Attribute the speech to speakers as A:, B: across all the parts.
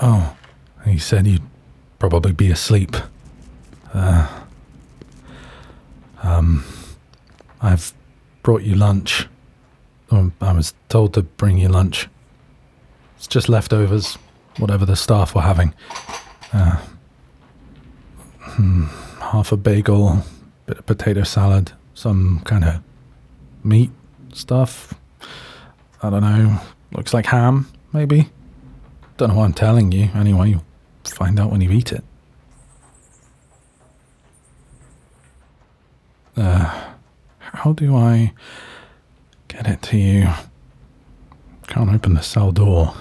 A: Oh, he said you'd probably be asleep. I've brought you lunch. I was told to bring you lunch. It's just leftovers, whatever the staff were having. Half a bagel, bit of potato salad, some kind of meat stuff. I don't know. Looks like ham, maybe. Don't know why I'm telling you. Anyway, you'll find out when you eat it. How do I get it to you? Can't open the cell door.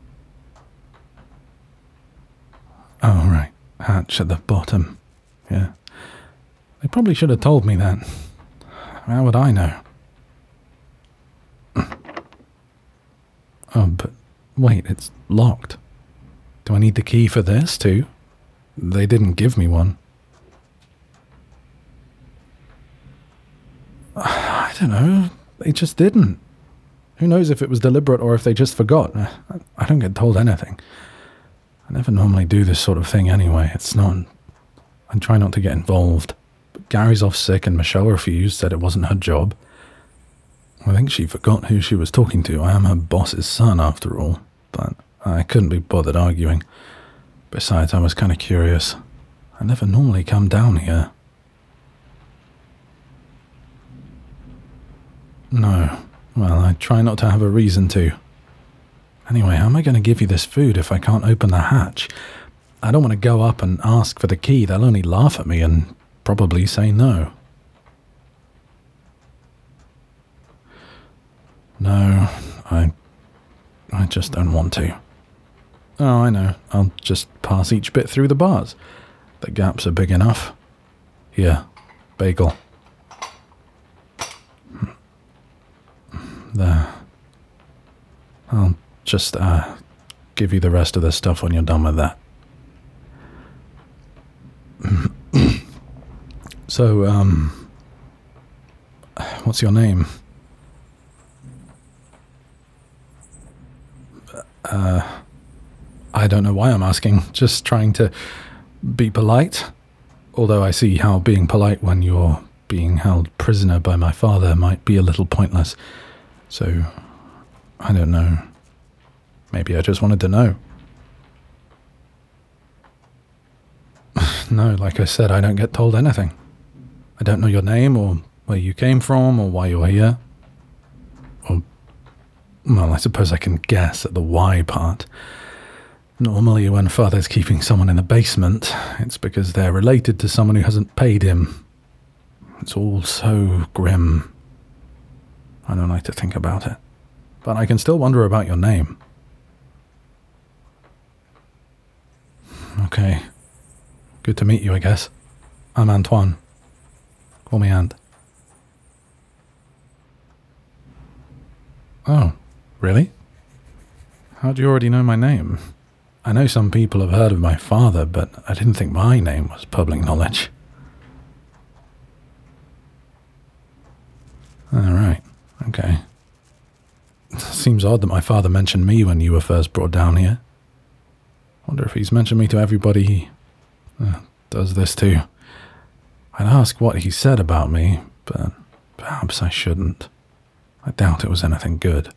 A: Oh, right. Hatch at the bottom. Yeah. They probably should have told me that. How would I know? Oh, but wait, it's locked. Do I need the key for this too? They didn't give me one. I don't know. They just didn't. Who knows if it was deliberate or if they just forgot. I don't get told anything. I never normally do this sort of thing anyway. It's not... I try not to get involved. But Gary's off sick and Michelle refused, said it wasn't her job. I think she forgot who she was talking to. I am her boss's son, after all. But I couldn't be bothered arguing. Besides, I was kind of curious. I never normally come down here. No. Well, I try not to have a reason to. Anyway, how am I going to give you this food if I can't open the hatch? I don't want to go up and ask for the key. They'll only laugh at me and probably say no. No, I just don't want to. Oh, I know. I'll just pass each bit through the bars. The gaps are big enough. Here, bagel. There. I'll just give you the rest of the stuff when you're done with that. So, what's your name? I don't know why I'm asking, just trying to be polite. Although I see how being polite when you're being held prisoner by my father might be a little pointless. So, I don't know. Maybe I just wanted to know. No, like I said, I don't get told anything. I don't know your name or where you came from or why you're here. Or, well, I suppose I can guess at the why part. Normally when Father's keeping someone in the basement, it's because they're related to someone who hasn't paid him. It's all so grim. I don't like to think about it. But I can still wonder about your name. Okay. Good to meet you, I guess. I'm Antoine. Call me Ant. Oh, really? How do you already know my name? I know some people have heard of my father, but I didn't think my name was public knowledge. Alright, okay. Seems odd that my father mentioned me when you were first brought down here. Wonder if he's mentioned me to everybody he does this to. I'd ask what he said about me, but perhaps I shouldn't. I doubt it was anything good.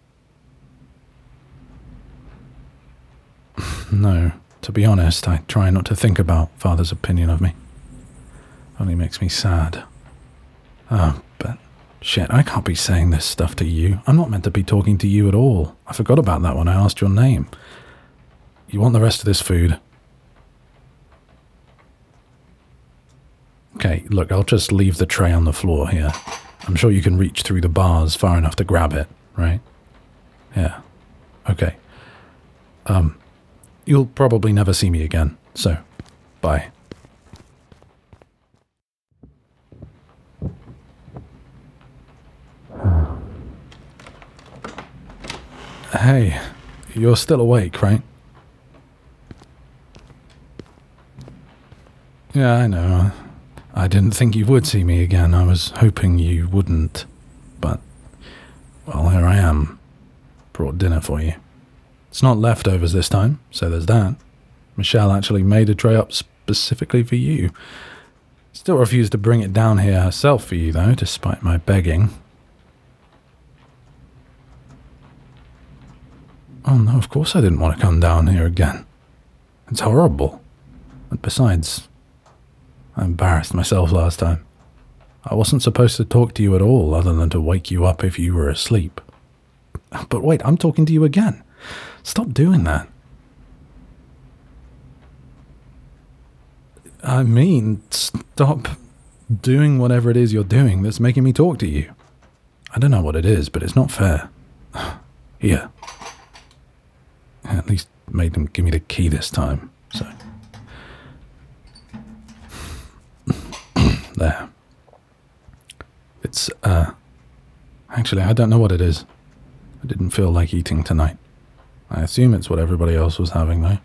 A: No, to be honest, I try not to think about Father's opinion of me. Only makes me sad. Oh, but shit, I can't be saying this stuff to you. I'm not meant to be talking to you at all. I forgot about that when I asked your name. You want the rest of this food? Okay, look, I'll just leave the tray on the floor here. I'm sure you can reach through the bars far enough to grab it, right? Yeah. Okay. You'll probably never see me again, so bye. Hey, you're still awake, right? Yeah, I know. I didn't think you would see me again. I was hoping you wouldn't. But, well, here I am. Brought dinner for you. It's not leftovers this time, so there's that. Michelle actually made a tray up specifically for you. Still refused to bring it down here herself for you, though, despite my begging. Oh no, of course I didn't want to come down here again. It's horrible. And besides, I embarrassed myself last time. I wasn't supposed to talk to you at all other than to wake you up if you were asleep. But wait, I'm talking to you again. Stop doing that. I mean, stop doing whatever it is you're doing that's making me talk to you. I don't know what it is, but it's not fair. Here. At least made them give me the key this time, so. There. It's, actually, I don't know what it is. I didn't feel like eating tonight. I assume it's what everybody else was having, though.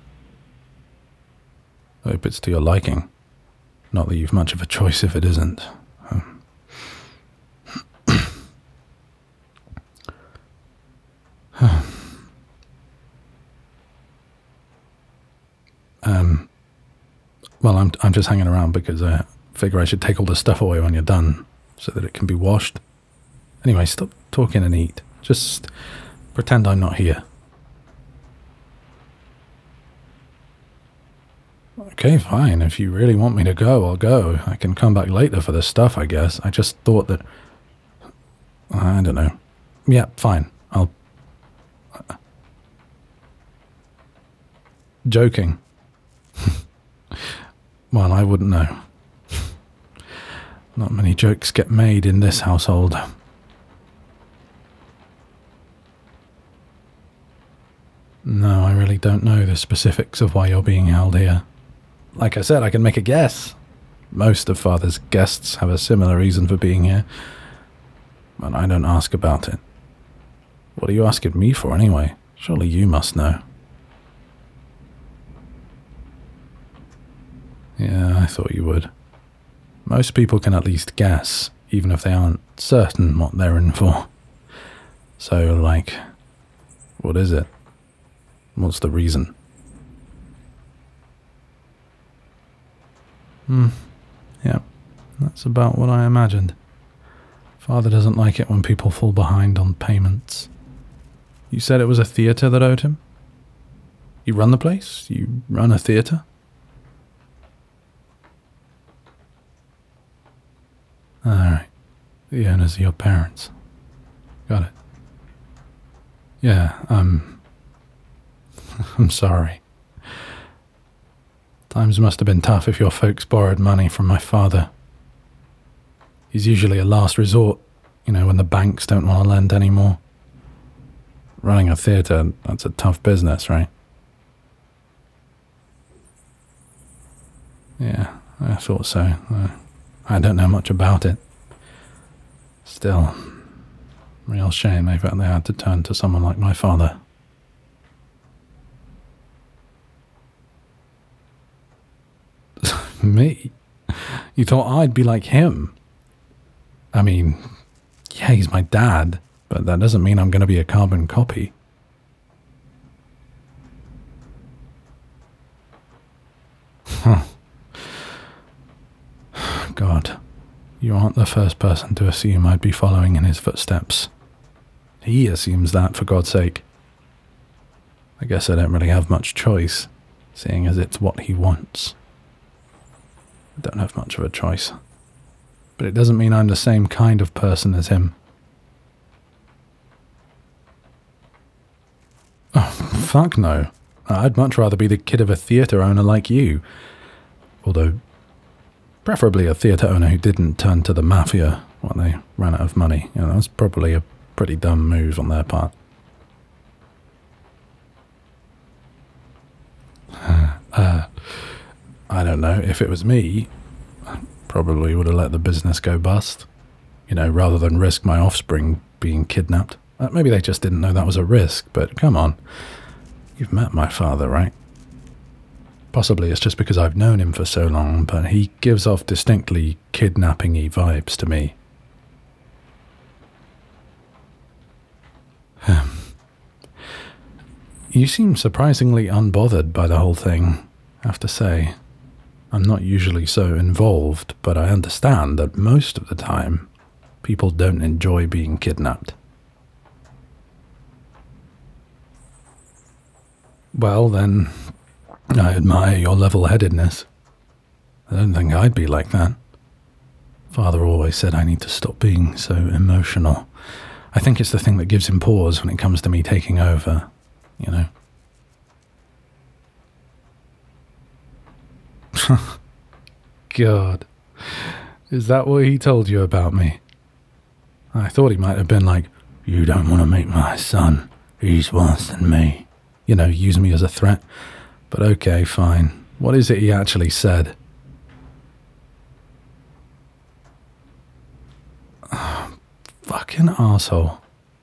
A: I hope it's to your liking. Not that you've much of a choice if it isn't. Well, I'm just hanging around because I figure I should take all the stuff away when you're done, so that it can be washed. Anyway, stop talking and eat. Just pretend I'm not here. Okay, fine. If you really want me to go, I'll go. I can come back later for the stuff, I guess. I just thought that... I don't know. Yeah, fine. I'll... Joking. Well, I wouldn't know. Not many jokes get made in this household. No, I really don't know the specifics of why you're being held here. Like I said, I can make a guess. Most of Father's guests have a similar reason for being here. But I don't ask about it. What are you asking me for anyway? Surely you must know. Yeah, I thought you would. Most people can at least guess, even if they aren't certain what they're in for. So, like, what is it? What's the reason? Yeah, that's about what I imagined. Father doesn't like it when people fall behind on payments. You said it was a theatre that owed him? You run the place? You run a theatre? Alright. The owners are your parents. Got it. Yeah, I'm sorry. Times must have been tough if your folks borrowed money from my father. He's usually a last resort, when the banks don't want to lend anymore. Running a theatre, that's a tough business, right? Yeah, I thought so. I don't know much about it. Still, real shame they felt they had to turn to someone like my father. Me? You thought I'd be like him? I mean, yeah, he's my dad, but that doesn't mean I'm going to be a carbon copy. God, you aren't the first person to assume I'd be following in his footsteps. He assumes that, for God's sake. I guess I don't really have much choice, seeing as it's what he wants. I don't have much of a choice. But it doesn't mean I'm the same kind of person as him. Oh, fuck no. I'd much rather be the kid of a theatre owner like you. Although, preferably a theatre owner who didn't turn to the mafia when they ran out of money. That was probably a pretty dumb move on their part. I don't know. If it was me, I probably would have let the business go bust. Rather than risk my offspring being kidnapped. Maybe they just didn't know that was a risk, but come on. You've met my father, right? Possibly it's just because I've known him for so long, but he gives off distinctly kidnapping-y vibes to me. You seem surprisingly unbothered by the whole thing, I have to say. I'm not usually so involved, but I understand that most of the time, people don't enjoy being kidnapped. Well, then, I admire your level-headedness. I don't think I'd be like that. Father always said I need to stop being so emotional. I think it's the thing that gives him pause when it comes to me taking over, you know? God. Is that what he told you about me? I thought he might have been like, you don't want to meet my son. He's worse than me. You know, use me as a threat. But okay, fine. What is it he actually said? Fucking arsehole.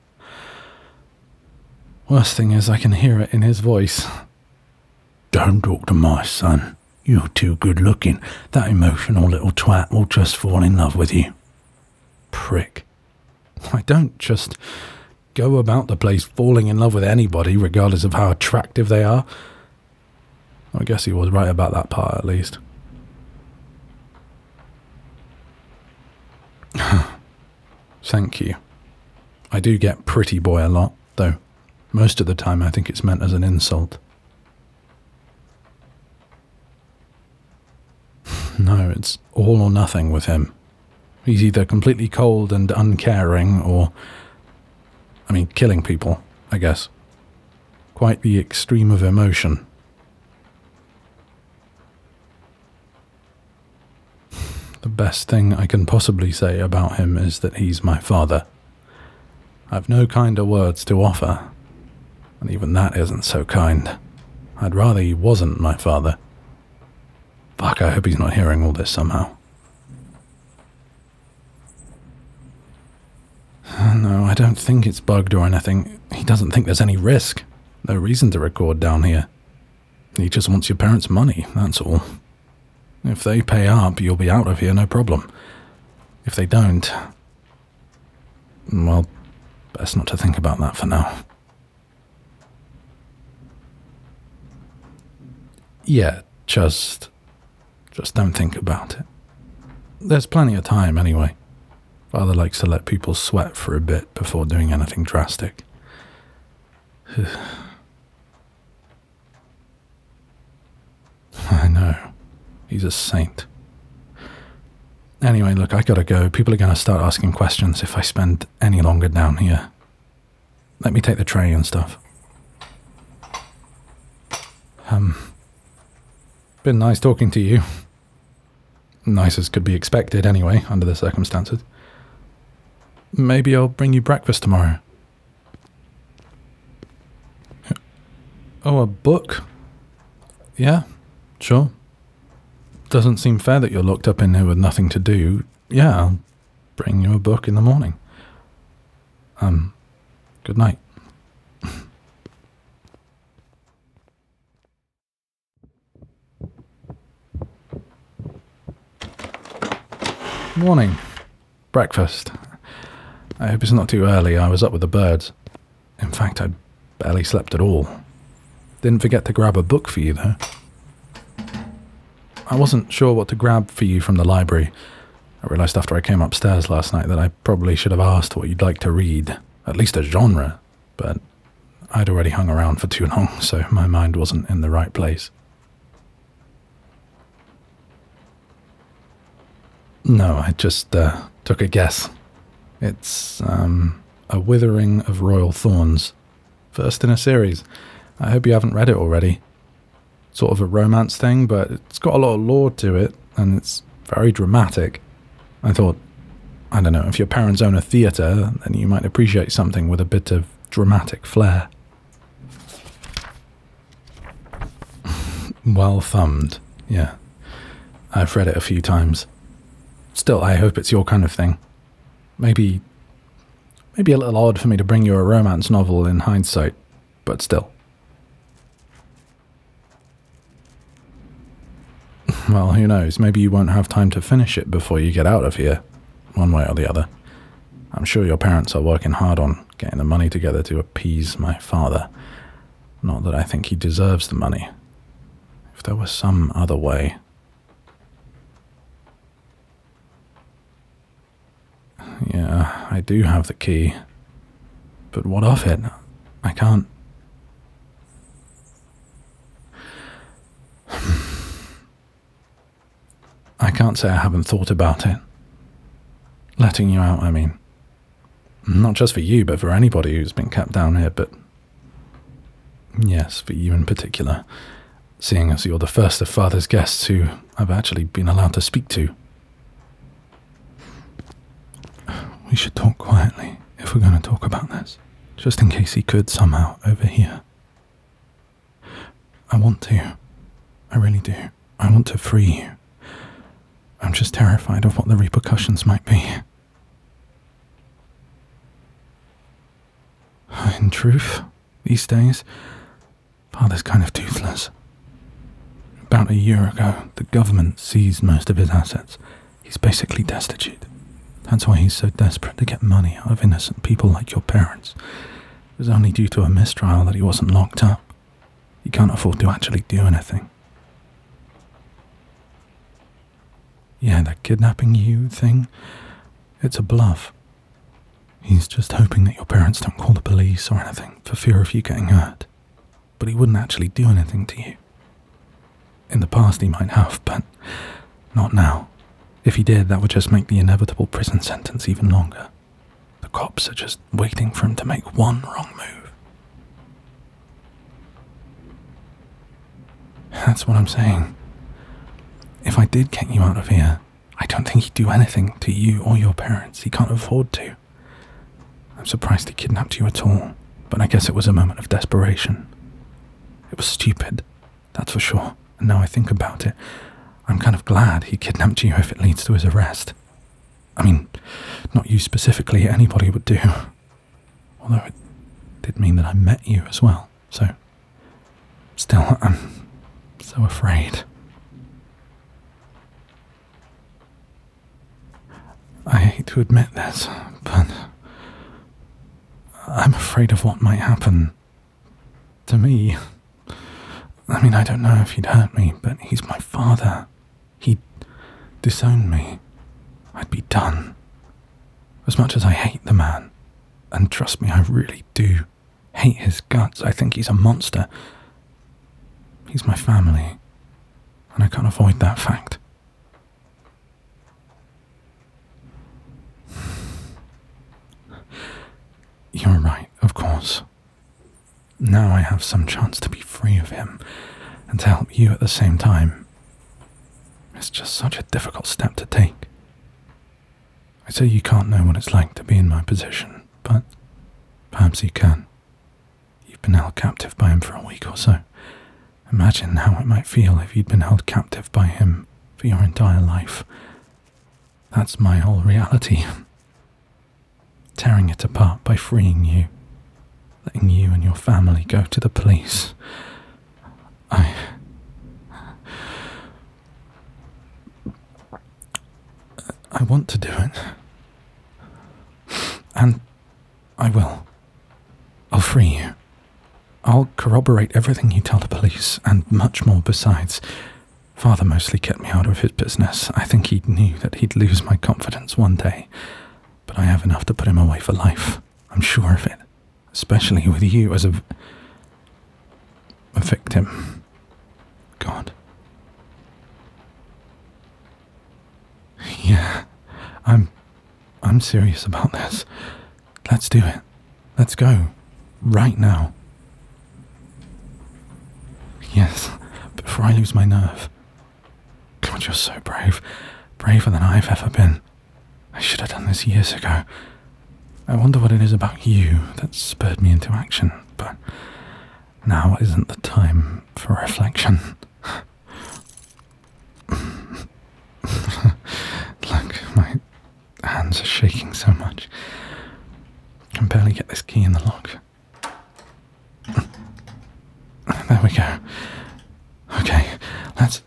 A: Worst thing is I can hear it in his voice. Don't talk to my son. You're too good looking. That emotional little twat will just fall in love with you. Prick. I don't just go about the place falling in love with anybody, regardless of how attractive they are. I guess he was right about that part, at least. Thank you. I do get pretty boy a lot, though most of the time I think it's meant as an insult. No, it's all or nothing with him. He's either completely cold and uncaring, or, killing people, I guess. Quite the extreme of emotion. The best thing I can possibly say about him is that he's my father. I've no kinder words to offer, and even that isn't so kind. I'd rather he wasn't my father. Fuck, I hope he's not hearing all this somehow. No, I don't think it's bugged or anything. He doesn't think there's any risk. No reason to record down here. He just wants your parents' money, that's all. If they pay up, you'll be out of here, no problem. If they don't, well, best not to think about that for now. Yeah, just don't think about it. There's plenty of time anyway. Father likes to let people sweat for a bit before doing anything drastic. I know. He's a saint. Anyway, look, I gotta go. People are gonna start asking questions if I spend any longer down here. Let me take the tray and stuff. Been nice talking to you. Nice as could be expected anyway, under the circumstances. Maybe I'll bring you breakfast tomorrow. Oh, a book? Yeah, sure. Doesn't seem fair that you're locked up in here with nothing to do. Yeah, I'll bring you a book in the morning. Good night. Morning. Breakfast. I hope it's not too early. I was up with the birds. In fact, I barely slept at all. Didn't forget to grab a book for you, though. I wasn't sure what to grab for you from the library. I realised after I came upstairs last night that I probably should have asked what you'd like to read, at least a genre, but I'd already hung around for too long, so my mind wasn't in the right place. No, I just took a guess. It's A Withering of Royal Thorns. First in a series. I hope you haven't read it already. Sort of a romance thing, but it's got a lot of lore to it, and it's very dramatic. I thought, I don't know, if your parents own a theatre, then you might appreciate something with a bit of dramatic flair. Well thumbed, yeah. I've read it a few times. Still, I hope it's your kind of thing. Maybe a little odd for me to bring you a romance novel in hindsight, but still. Well, who knows, maybe you won't have time to finish it before you get out of here, one way or the other. I'm sure your parents are working hard on getting the money together to appease my father. Not that I think he deserves the money. If there was some other way. Yeah, I do have the key. But what of it? I can't... I can't say I haven't thought about it. Letting you out, I mean. Not just for you, but for anybody who's been kept down here, but... Yes, for you in particular. Seeing as you're the first of Father's guests who I've actually been allowed to speak to. We should talk quietly if we're going to talk about this. Just in case he could somehow overhear. I want to. I really do. I want to free you. I'm just terrified of what the repercussions might be. In truth, these days, Father's kind of toothless. About a year ago, the government seized most of his assets. He's basically destitute. That's why he's so desperate to get money out of innocent people like your parents. It was only due to a mistrial that he wasn't locked up. He can't afford to actually do anything. Yeah, that kidnapping you thing, it's a bluff. He's just hoping that your parents don't call the police or anything for fear of you getting hurt. But he wouldn't actually do anything to you. In the past he might have, but not now. If he did, that would just make the inevitable prison sentence even longer. The cops are just waiting for him to make one wrong move. That's what I'm saying. If I did get you out of here, I don't think he'd do anything to you or your parents. He can't afford to. I'm surprised he kidnapped you at all, but I guess it was a moment of desperation. It was stupid, that's for sure, and now I think about it, I'm kind of glad he kidnapped you if it leads to his arrest. I mean, not you specifically, anybody would do. Although it did mean that I met you as well, so... Still, I'm so afraid. I hate to admit this, but... I'm afraid of what might happen to me. I mean, I don't know if he'd hurt me, but he's my father. He'd disown me. I'd be done. As much as I hate the man, and trust me, I really do hate his guts. I think he's a monster. He's my family, and I can't avoid that fact. You're right, of course. Now I have some chance to be free of him, and to help you at the same time. It's just such a difficult step to take. I say you can't know what it's like to be in my position, but perhaps you can. You've been held captive by him for a week or so. Imagine how it might feel if you'd been held captive by him for your entire life. That's my whole reality. Tearing it apart by freeing you, letting you and your family go to the police. I want to do it. And I will. I'll free you. I'll corroborate everything you tell the police, and much more besides. Father mostly kept me out of his business. I think he knew that he'd lose my confidence one day. But I have enough to put him away for life. I'm sure of it. Especially with you as a victim. God. Yeah, I'm serious about this. Let's do it. Let's go. Right now. Yes, before I lose my nerve. God, you're so brave. Braver than I've ever been. I should have done this years ago. I wonder what it is about you that spurred me into action, but now isn't the time for reflection. Look, my hands are shaking so much. I can barely get this key in the lock. There we go. Okay, let's...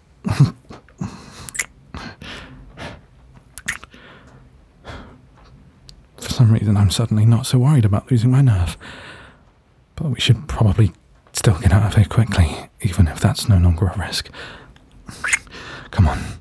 A: For some reason I'm suddenly not so worried about losing my nerve. But we should probably still get out of here quickly, even if that's no longer a risk. Come on.